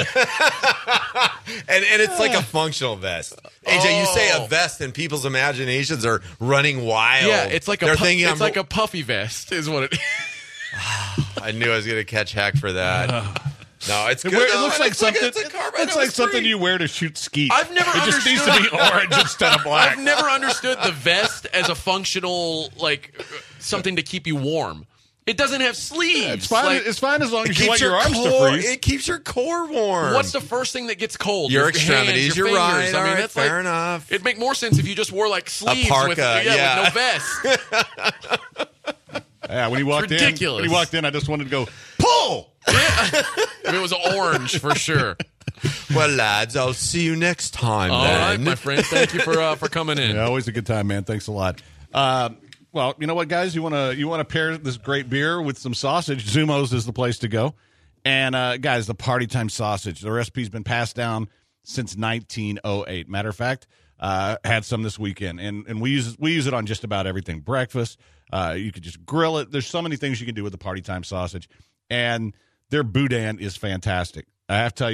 Speaker 5: and it's like a functional vest. AJ, you say a vest and people's imaginations are running wild.
Speaker 4: Yeah, it's like
Speaker 5: They're thinking
Speaker 4: it's like a puffy vest is what it is.
Speaker 5: I knew I was going to catch heck for that. No, it's good.
Speaker 6: it
Speaker 5: though,
Speaker 6: looks
Speaker 5: and
Speaker 6: like
Speaker 5: it's
Speaker 6: something.
Speaker 5: it's a carbide.
Speaker 6: It's
Speaker 5: It
Speaker 6: like
Speaker 5: was
Speaker 6: something
Speaker 5: free.
Speaker 6: you wear to shoot skeet.
Speaker 4: I've never
Speaker 6: It just needs to
Speaker 4: understood-
Speaker 6: be orange instead of black.
Speaker 4: I've never understood the vest as a functional, like, something to keep you warm. It doesn't have sleeves.
Speaker 6: It's fine.
Speaker 4: Like,
Speaker 6: It's fine as long
Speaker 5: It
Speaker 6: as you want
Speaker 5: keeps
Speaker 6: your arms
Speaker 5: core,
Speaker 6: to freeze.
Speaker 5: It keeps your core warm.
Speaker 4: what's the first thing that gets cold?
Speaker 5: Your
Speaker 4: hands,
Speaker 5: extremities.
Speaker 4: your
Speaker 5: You're
Speaker 4: fingers.
Speaker 5: right.
Speaker 4: I
Speaker 5: All
Speaker 4: mean,
Speaker 5: right,
Speaker 4: that's
Speaker 5: fair
Speaker 4: like,
Speaker 5: enough.
Speaker 4: It'd make more sense if you just wore like sleeves
Speaker 5: parka,
Speaker 4: with
Speaker 5: yeah.
Speaker 4: no vest.
Speaker 6: Yeah, when he walked in,
Speaker 4: ridiculous.
Speaker 6: I just wanted to go pull.
Speaker 4: If it was orange for sure.
Speaker 5: Well, lads, I'll see you next time.
Speaker 4: All
Speaker 5: then.
Speaker 4: right, my friend. Thank you for coming in.
Speaker 6: Yeah, always a good time, man. Thanks a lot. Well, you know what, guys? You want to pair this great beer with some sausage? Zumo's is the place to go. And guys, the Party Time sausage. The recipe's been passed down since 1908. Matter of fact, had some this weekend, and we use it on just about everything. Breakfast. You could just grill it. There's so many things you can do with the Party Time sausage, and their boudin is fantastic. I have to tell you,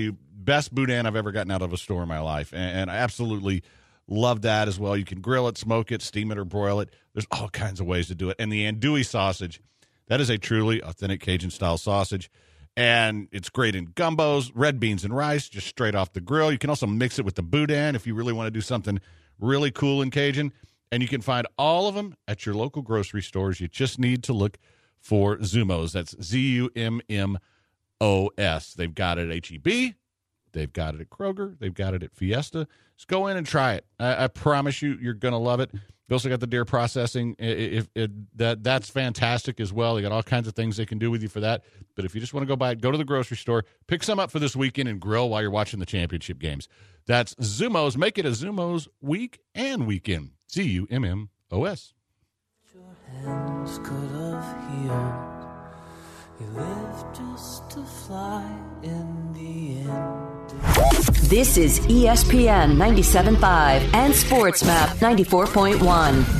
Speaker 6: best boudin I've ever gotten out of a store in my life, and I absolutely love that as well. You can grill it, smoke it, steam it, or broil it. There's all kinds of ways to do it. And the andouille sausage, that is a truly authentic Cajun-style sausage, and it's great in gumbos, red beans and rice, just straight off the grill. You can also mix it with the boudin if you really want to do something really cool in Cajun, and you can find all of them at your local grocery stores. You just need to look for Zumos. That's Zummos. They've got it at H-E-B. They've got it at Kroger. They've got it at Fiesta. Just go in and try it. I promise you, you're going to love it. They also got the deer processing. That's fantastic as well. They got all kinds of things they can do with you for that. But if you just want to go buy it, go to the grocery store, pick some up for this weekend, and grill while you're watching the championship games. That's Zumos. Make it a Zumos week and weekend. Zummos.
Speaker 7: Your hands could have healed. You live just to fly in the end.
Speaker 8: This is ESPN 97.5 and SportsMap 94.1.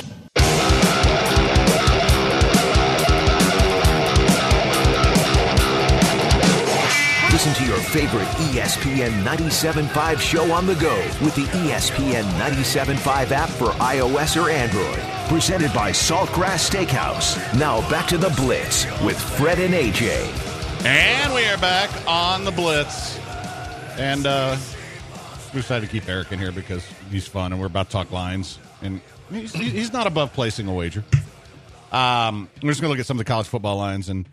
Speaker 2: Listen to your favorite ESPN 97.5 show on the go with the ESPN 97.5 app for iOS or Android. Presented by Saltgrass Steakhouse. Now back to the Blitz with Fred and AJ.
Speaker 6: And we are back on the Blitz. And we decided to keep Eric in here because he's fun, and we're about to talk lines. And he's not above placing a wager. We're just going to look at some of the college football lines. And,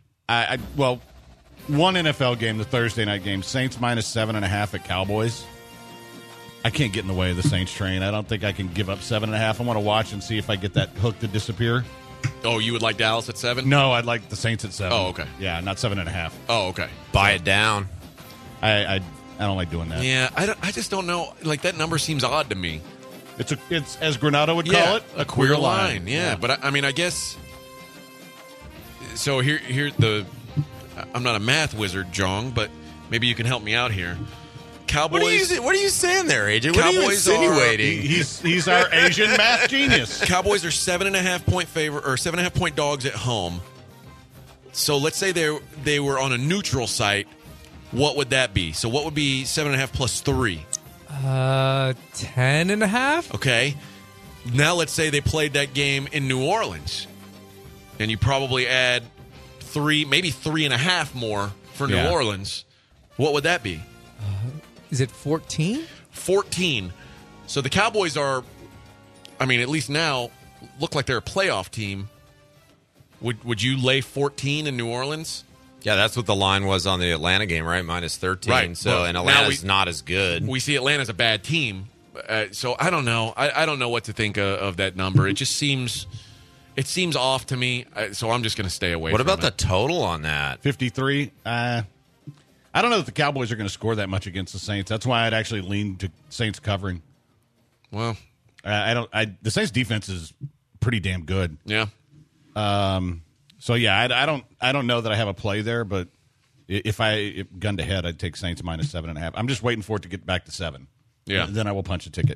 Speaker 6: one NFL game, the Thursday night game, Saints minus 7.5 at Cowboys. I can't get in the way of the Saints train. I don't think I can give up 7.5. I want to watch and see if I get that hook to disappear.
Speaker 4: Oh, you would like Dallas at 7?
Speaker 6: No, I'd like the Saints at 7.
Speaker 4: Oh, okay.
Speaker 6: Yeah, not 7.5.
Speaker 4: Oh, okay.
Speaker 5: Buy it down.
Speaker 6: I don't like doing that.
Speaker 4: Yeah, I just don't know. Like, that number seems odd to me.
Speaker 6: It's as Granado would call it, a queer line.
Speaker 4: Yeah, but I mean, I guess. So here I'm not a math wizard, Jong, but maybe you can help me out here. Cowboys.
Speaker 5: What are you saying there, AJ? What are you insinuating?
Speaker 6: He's our Asian math genius.
Speaker 4: Cowboys are 7.5 point favor or 7.5 point dogs at home. So let's say they were on a neutral site. What would that be? So what would be 7.5 plus 3?
Speaker 9: 10.5.
Speaker 4: Okay. Now let's say they played that game in New Orleans, and you probably add 3, maybe 3.5 more for New Orleans. What would that be?
Speaker 9: Is it 14?
Speaker 4: 14. So the Cowboys are, I mean, at least now, look like they're a playoff team. Would you lay 14 in New Orleans?
Speaker 5: Yeah, that's what the line was on the Atlanta game, right? Minus 13.
Speaker 4: Right.
Speaker 5: So, and Atlanta's not as good.
Speaker 4: We see Atlanta's a bad team. So I don't know. I don't know what to think of that number. It just seems off to me. So I'm just going to stay away
Speaker 5: What
Speaker 4: from
Speaker 5: about
Speaker 4: it.
Speaker 5: the total on that?
Speaker 6: 53. I don't know that the Cowboys are going to score that much against the Saints. That's why I'd actually lean to Saints covering.
Speaker 4: Well,
Speaker 6: the Saints defense is pretty damn good.
Speaker 4: Yeah.
Speaker 6: So yeah, I don't know that I have a play there, but if gun to head, I'd take Saints minus 7.5. I'm just waiting for it to get back to 7.
Speaker 4: Yeah.
Speaker 6: Then I will punch a ticket.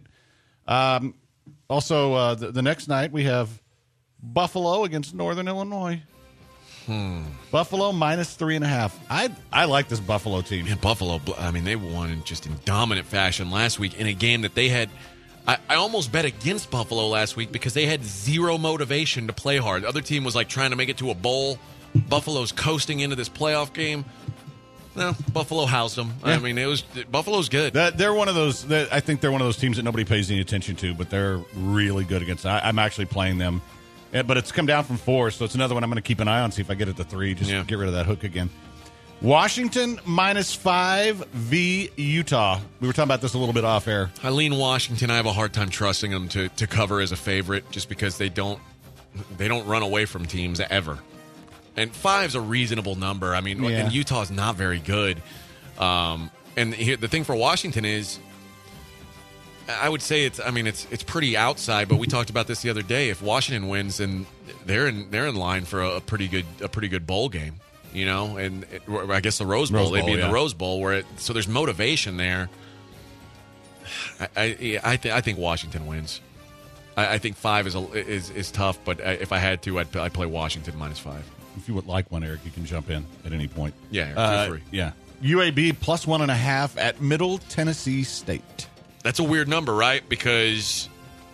Speaker 6: Also, the next night we have Buffalo against Northern Illinois. Buffalo minus 3.5. I like this Buffalo team.
Speaker 4: Yeah, Buffalo, I mean, they won just in dominant fashion last week in a game that they had. I almost bet against Buffalo last week because they had zero motivation to play hard. The other team was like trying to make it to a bowl. Buffalo's coasting into this playoff game. No, Buffalo housed them. Yeah. I mean, Buffalo's good.
Speaker 6: They're one of those. I think they're one of those teams that nobody pays any attention to, but they're really good against. I'm actually playing them. But it's come down from 4, so it's another one I'm going to keep an eye on, see if I get it to 3, just get rid of that hook again. Washington minus 5 v. Utah. We were talking about this a little bit off air.
Speaker 4: I lean Washington. I have a hard time trusting them to cover as a favorite just because they don't run away from teams ever. And 5's a reasonable number. I mean, and Utah's not very good. And the thing for Washington is, I would say it's pretty outside, but we talked about this the other day. If Washington wins, then they're in line for a pretty good bowl game, you know. And I guess the Rose Bowl, they'd be in the Rose Bowl, so there's motivation there. I think Washington wins. I think 5 is tough, but if I had to, I'd play Washington minus 5.
Speaker 6: If you would like one, Eric, you can jump in at any point.
Speaker 4: Yeah, feel free.
Speaker 6: Yeah. UAB plus 1.5 at Middle Tennessee State.
Speaker 4: That's a weird number, right? Because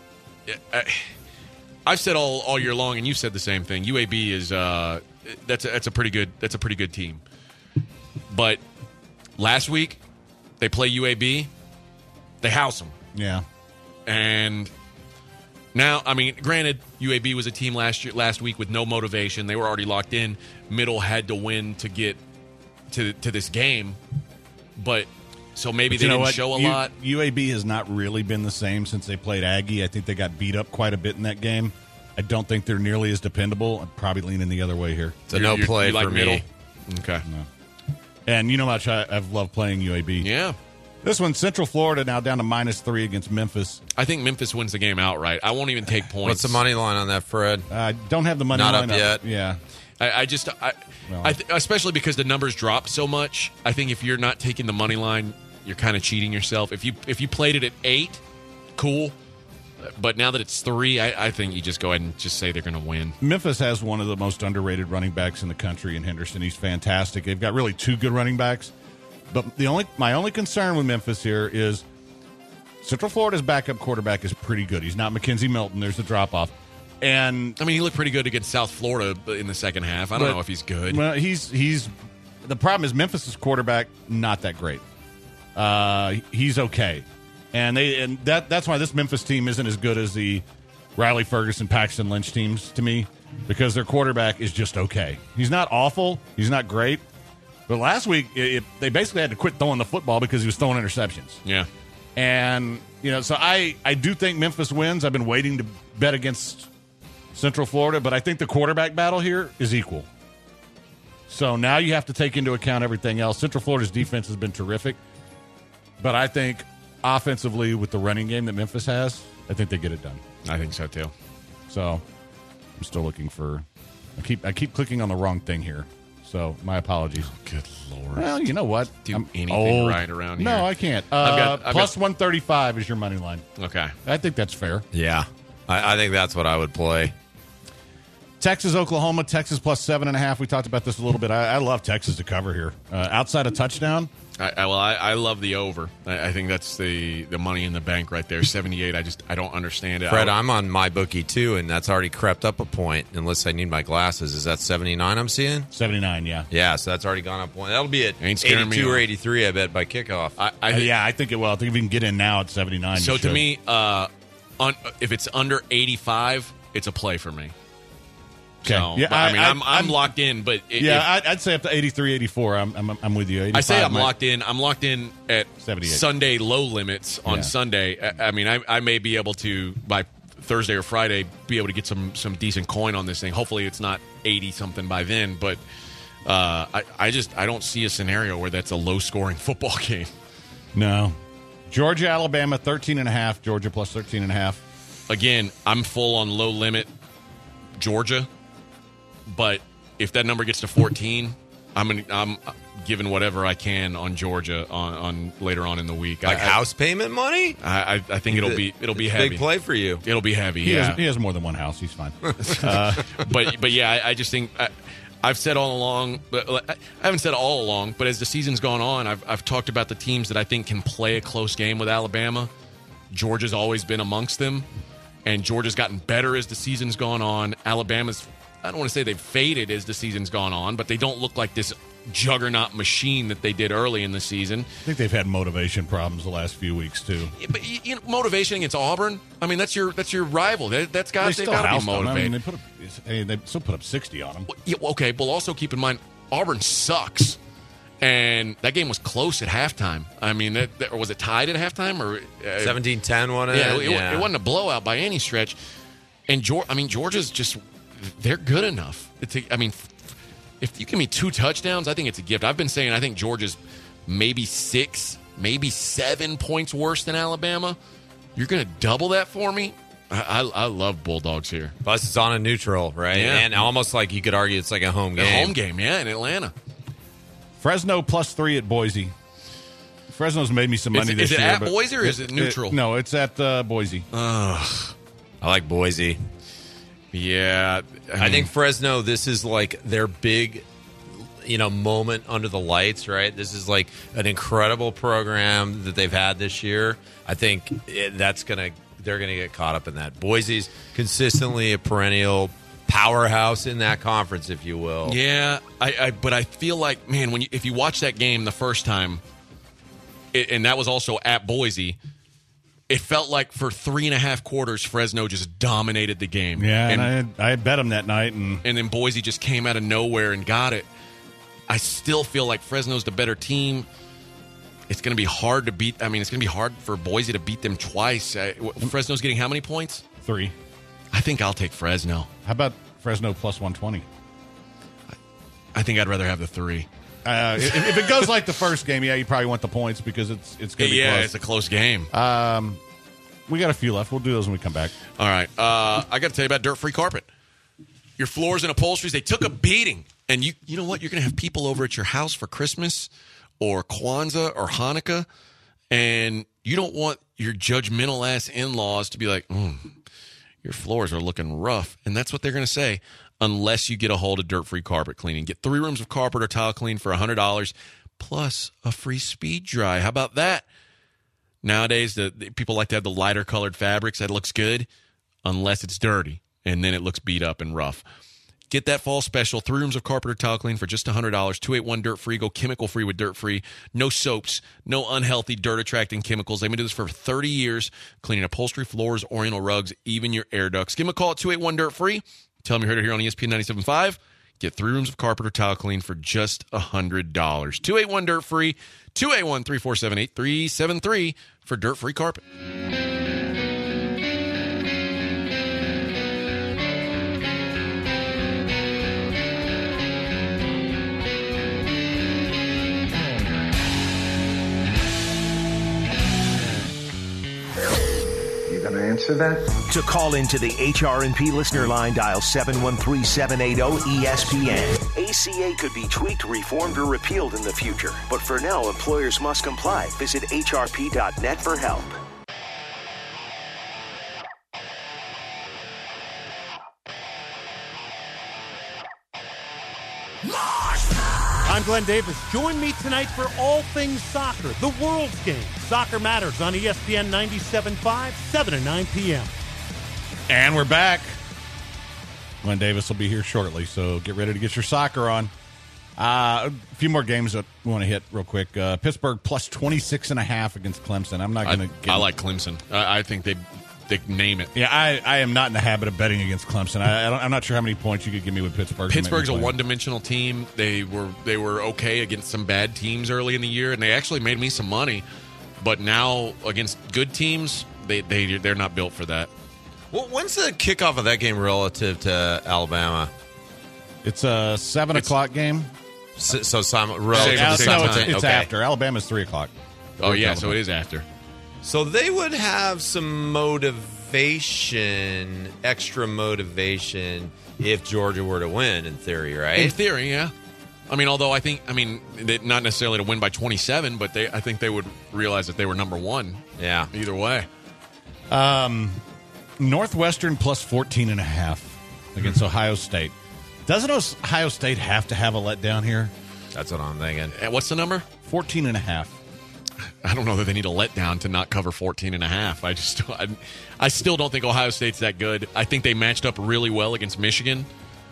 Speaker 4: I've said all year long, and you said the same thing. UAB is that's a pretty good team. But last week they play UAB, they house them.
Speaker 6: Yeah.
Speaker 4: And now, I mean, granted, UAB was a team last week with no motivation. They were already locked in. Middle had to win to get to this game, but so maybe they didn't show a lot.
Speaker 6: UAB has not really been the same since they played Aggie. I think they got beat up quite a bit in that game. I don't think they're nearly as dependable. I'm probably leaning the other way here.
Speaker 5: It's a no play
Speaker 4: you
Speaker 5: for
Speaker 4: like
Speaker 5: me.
Speaker 4: Middle? Okay.
Speaker 6: No. And you know how much I've loved playing UAB.
Speaker 4: Yeah.
Speaker 6: This one, Central Florida now down to -3 against Memphis.
Speaker 4: I think Memphis wins the game outright. I won't even take points.
Speaker 5: What's the money line on that, Fred?
Speaker 6: I don't have the money
Speaker 5: Not
Speaker 6: line
Speaker 5: up yet.
Speaker 6: Yeah.
Speaker 4: Especially because the numbers dropped so much. I think if you're not taking the money line, you're kind of cheating yourself. If you played it at 8, cool. But now that it's 3, I think you just go ahead and just say they're going to win.
Speaker 6: Memphis has one of the most underrated running backs in the country in Henderson. He's fantastic. They've got really 2 good running backs. But my only concern with Memphis here is Central Florida's backup quarterback is pretty good. He's not Mackenzie Milton. There's the drop-off. And
Speaker 4: I mean, he looked pretty good against South Florida in the second half. I don't know if he's good.
Speaker 6: Well, he's the problem is Memphis' quarterback not that great. He's okay, and that's why this Memphis team isn't as good as the Riley Ferguson, Paxton Lynch teams to me, because their quarterback is just okay. He's not awful. He's not great. But last week they basically had to quit throwing the football because he was throwing interceptions.
Speaker 4: Yeah,
Speaker 6: and so I do think Memphis wins. I've been waiting to bet against Central Florida, but I think the quarterback battle here is equal. So now you have to take into account everything else. Central Florida's defense has been terrific, but I think offensively with the running game that Memphis has, I think they get it done.
Speaker 4: I think so too.
Speaker 6: So I'm still looking for. I keep clicking on the wrong thing here. So my apologies.
Speaker 4: Oh, good Lord.
Speaker 6: Well, you know what?
Speaker 4: Do
Speaker 6: I'm
Speaker 4: anything
Speaker 6: old.
Speaker 4: right around here.
Speaker 6: No, I can't.
Speaker 4: I've
Speaker 6: plus 135 is your money line.
Speaker 4: Okay.
Speaker 6: I think that's fair.
Speaker 5: Yeah. I think that's what I would play.
Speaker 6: Texas, Oklahoma. Texas plus 7.5. We talked about this a little bit. I love Texas to cover here. Outside a touchdown.
Speaker 4: I love the over. I think that's the money in the bank right there. 78. I don't understand it.
Speaker 5: Fred, I'm on my bookie too, and that's already crept up a point. Unless I need my glasses, is that 79? I'm seeing
Speaker 6: 79. Yeah.
Speaker 5: Yeah. So that's already gone up one. That'll be at
Speaker 4: Ain't
Speaker 5: 82 or 83. I bet by kickoff.
Speaker 6: I think it will. I think if you can get in now at 79.
Speaker 4: So to me, if it's under 85, it's a play for me.
Speaker 6: Okay.
Speaker 4: So,
Speaker 6: yeah,
Speaker 4: I'm locked in, but
Speaker 6: I'd say up to 83, 84. I'm with you.
Speaker 4: I say I'm locked in. I'm locked in at
Speaker 6: 78.
Speaker 4: Sunday low limits on Sunday. I mean, I may be able to by Thursday or Friday be able to get some decent coin on this thing. Hopefully, it's not 80 something by then. But I don't see a scenario where that's a low scoring football game.
Speaker 6: No. Georgia, Alabama, 13.5. Georgia plus 13.5.
Speaker 4: Again, I'm full on low limit Georgia. But if that number gets to 14, I'm giving whatever I can on Georgia on later on in the week.
Speaker 5: Like house payment money?
Speaker 4: I think it'll be heavy.
Speaker 5: Big play for you.
Speaker 4: It'll be heavy.
Speaker 6: He has more than one house. He's fine.
Speaker 4: But yeah, I just think I've said all along. I haven't said all along, but as the season's gone on, I've talked about the teams that I think can play a close game with Alabama. Georgia's always been amongst them, and Georgia's gotten better as the season's gone on. Alabama's, I don't want to say they've faded as the season's gone on, but they don't look like this juggernaut machine that they did early in the season.
Speaker 6: I think they've had motivation problems the last few weeks too.
Speaker 4: Yeah, but motivation against Auburn, I mean that's your rival. They've got to be motivated.
Speaker 6: They still put up 60 on them.
Speaker 4: Yeah, okay, but also keep in mind Auburn sucks, and that game was close at halftime. I mean, or was it tied at halftime or
Speaker 5: 17-10 one?
Speaker 4: Yeah, it wasn't a blowout by any stretch. And Georgia's just. They're good enough. If you give me 2 touchdowns, I think it's a gift. I've been saying I think Georgia's maybe 6, maybe 7 points worse than Alabama. You're going to double that for me? I love Bulldogs here.
Speaker 5: Plus, it's on a neutral, right?
Speaker 4: Yeah.
Speaker 5: And almost like you could argue it's like a home game.
Speaker 4: A home game, yeah, in Atlanta.
Speaker 6: Fresno plus 3 at Boise. Fresno's made me some money this year.
Speaker 4: Is it at Boise or is it neutral?
Speaker 6: No, it's at Boise.
Speaker 5: I like Boise.
Speaker 4: Yeah.
Speaker 5: I think Fresno, this is like their big moment under the lights, right? This is like an incredible program that they've had this year. I think they're going to get caught up in that. Boise's consistently a perennial powerhouse in that conference, if you will.
Speaker 4: Yeah, but I feel like, man, if you watch that game the first time, and that was also at Boise, it felt like for 3.5 quarters, Fresno just dominated the game.
Speaker 6: Yeah, and I had bet them that night. And
Speaker 4: then Boise just came out of nowhere and got it. I still feel like Fresno's the better team. It's going to be hard to beat. I mean, it's going to be hard for Boise to beat them twice. Fresno's getting how many points?
Speaker 6: 3.
Speaker 4: I think I'll take Fresno.
Speaker 6: How about Fresno plus 120?
Speaker 4: I think I'd rather have the 3.
Speaker 6: If it goes like the first game, yeah, you probably want the points because it's going to be close.
Speaker 4: Yeah, it's a close game.
Speaker 6: We got a few left. We'll do those when we come back.
Speaker 4: All right. I got to tell you about Dirt-Free Carpet. Your floors and upholsteries, they took a beating. And you know what? You're going to have people over at your house for Christmas or Kwanzaa or Hanukkah, and you don't want your judgmental-ass in-laws to be like, your floors are looking rough. And that's what they're going to say unless you get a hold of Dirt-Free Carpet Cleaning. Get 3 rooms of carpet or tile clean for $100 plus a free speed dry. How about that? Nowadays, the people like to have the lighter-colored fabrics. That looks good unless it's dirty, and then it looks beat up and rough. Get that fall special, 3 rooms of carpet or tile clean for just $100. 281 Dirt-Free. Go chemical-free with Dirt-Free. No soaps, no unhealthy dirt-attracting chemicals. They've been doing this for 30 years, cleaning upholstery, floors, oriental rugs, even your air ducts. Give them a call at 281 Dirt-Free. Tell them you heard it here on ESPN 97.5. Get 3 rooms of carpet or tile clean for just $100. 281 Dirt-Free. 281-347-8373 for Dirt-Free Carpet.
Speaker 10: Answer that?
Speaker 2: To call into the HRNP listener line, dial 713-780-ESPN. ACA could be tweaked, reformed, or repealed in the future. But for now, employers must comply. Visit hrp.net for help.
Speaker 11: I'm Glenn Davis. Join me tonight for all things soccer, the World's Game. Soccer Matters on ESPN 97.5, 7 and 9 p.m.
Speaker 6: And we're back. Glenn Davis will be here shortly, so get ready to get your soccer on. A few more games that we want to hit real quick. Pittsburgh plus 26.5 against Clemson. I'm not going to get...
Speaker 4: I like Clemson. I think they name it.
Speaker 6: Yeah, I am not in the habit of betting against Clemson. I'm not sure how many points you could give me with Pittsburgh.
Speaker 4: Pittsburgh's a one-dimensional team. They were okay against some bad teams early in the year, and they actually made me some money. But now against good teams, they're not built for that.
Speaker 5: Well, when's the kickoff of that game relative to Alabama?
Speaker 6: It's a 7 o'clock game.
Speaker 5: So it's after.
Speaker 6: Alabama's 3 o'clock.
Speaker 4: Oh, yeah, so it is after.
Speaker 5: So they would have some extra motivation if Georgia were to win, in theory, right?
Speaker 4: In theory, yeah. I mean, although not necessarily to win by 27, but I think they would realize that they were number one.
Speaker 5: Yeah.
Speaker 4: Either way.
Speaker 6: Northwestern plus 14.5 against Ohio State. Doesn't Ohio State have to have a letdown here?
Speaker 5: That's what I'm thinking.
Speaker 4: And what's the number?
Speaker 6: 14.5.
Speaker 4: I don't know that they need a letdown to not cover 14.5. I still don't think Ohio State's that good. I think they matched up really well against Michigan.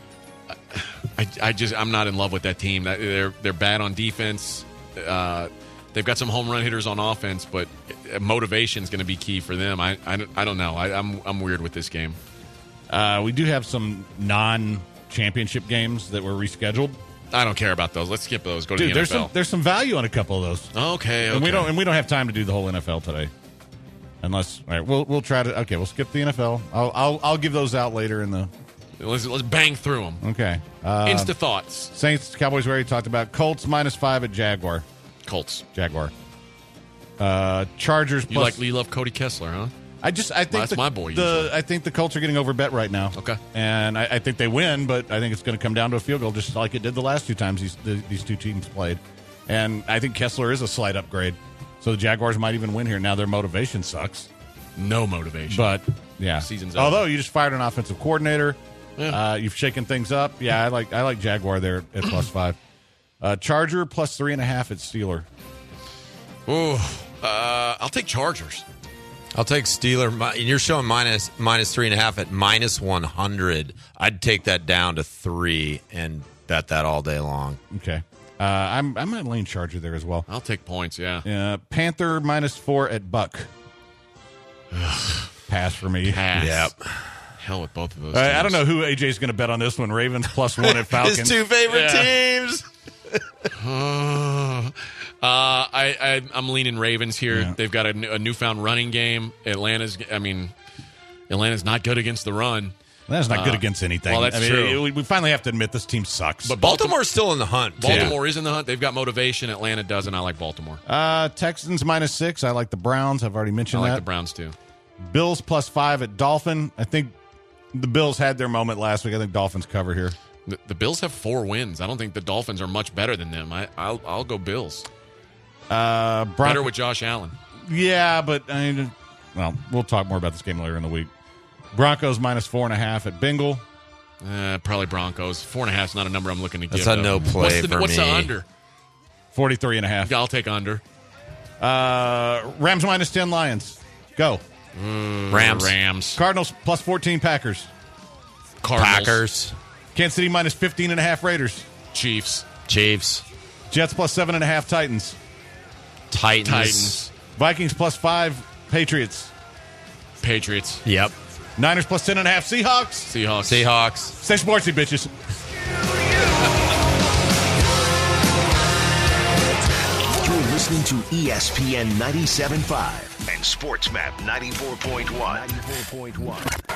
Speaker 4: I'm not in love with that team. They're bad on defense. They've got some home run hitters on offense, but motivation is going to be key for them. I don't know. I'm weird with this game.
Speaker 6: We do have some non-championship games that were rescheduled.
Speaker 4: I don't care about those. Let's skip those. Go to the NFL.
Speaker 6: There's some value on a couple of those.
Speaker 4: Okay.
Speaker 6: And we don't have time to do the whole NFL today. Unless, all right, we'll try to. Okay, we'll skip the NFL. I'll give those out later in the.
Speaker 4: Let's bang through them.
Speaker 6: Okay.
Speaker 4: Insta thoughts.
Speaker 6: Saints, Cowboys. We already talked about. Colts -5 at Jaguar.
Speaker 4: Colts.
Speaker 6: Jaguar. Chargers.
Speaker 4: You love Cody Kessler, huh?
Speaker 6: I think
Speaker 4: that's my boy. I
Speaker 6: think the Colts are getting overbet right now.
Speaker 4: Okay,
Speaker 6: and I think they win, but I think it's going to come down to a field goal, just like it did the last 2 times these two teams played. And I think Kessler is a slight upgrade, so the Jaguars might even win here. Now their motivation sucks.
Speaker 4: No motivation,
Speaker 6: but yeah,
Speaker 4: season's over.
Speaker 6: Although you just fired an offensive coordinator, you've shaken things up. Yeah, I like Jaguar there at +5. Charger plus 3.5 at Steeler.
Speaker 4: Ooh, I'll take Chargers.
Speaker 5: I'll take Steeler. You're showing minus 3.5 at minus 100. I'd take that down to 3 and bet that all day long.
Speaker 6: Okay. I might lean Charger there as well.
Speaker 4: I'll take points, yeah.
Speaker 6: Panther minus 4 at Buck. Pass for me.
Speaker 4: Pass.
Speaker 5: Yep.
Speaker 4: Hell with both of those
Speaker 6: I don't know who AJ's going to bet on this one. Ravens plus 1 at Falcons.
Speaker 5: His two favorite teams.
Speaker 4: I'm leaning Ravens here.
Speaker 6: Yeah.
Speaker 4: They've got a newfound running game. Atlanta's not good against the run.
Speaker 6: That's not good against anything.
Speaker 4: Well, that's true.
Speaker 6: We finally have to admit this team sucks.
Speaker 4: But
Speaker 5: Baltimore's still in the hunt.
Speaker 4: Baltimore is in the hunt. They've got motivation. Atlanta doesn't. I like Baltimore.
Speaker 6: Texans minus 6. I like the Browns. I've already mentioned
Speaker 4: I like
Speaker 6: that.
Speaker 4: the Browns too.
Speaker 6: Bills plus 5 at Dolphin. I think the Bills had their moment last week. I think Dolphins cover here.
Speaker 4: The Bills have 4 wins. I don't think the Dolphins are much better than them. I'll go Bills. Better with Josh Allen.
Speaker 6: Yeah, but we'll talk more about this game later in the week. Broncos minus 4.5 at Bengal.
Speaker 4: Probably Broncos. 4.5 is not a number I'm looking to give.
Speaker 5: That's a no play for
Speaker 4: what's
Speaker 5: me.
Speaker 4: the under?
Speaker 6: 43.5.
Speaker 4: I'll take under.
Speaker 6: Rams minus 10 Lions. Go.
Speaker 5: Rams.
Speaker 6: Cardinals plus 14 Packers.
Speaker 4: Cardinals.
Speaker 5: Packers.
Speaker 6: Kansas City minus 15.5 Raiders.
Speaker 4: Chiefs.
Speaker 6: Jets plus 7.5 Titans.
Speaker 5: Titans.
Speaker 6: Vikings plus 5 Patriots.
Speaker 5: Yep.
Speaker 6: Niners plus 10.5
Speaker 5: Seahawks.
Speaker 6: Stay sportsy, bitches.
Speaker 2: You're listening to ESPN 97.5 and SportsMap 94.1.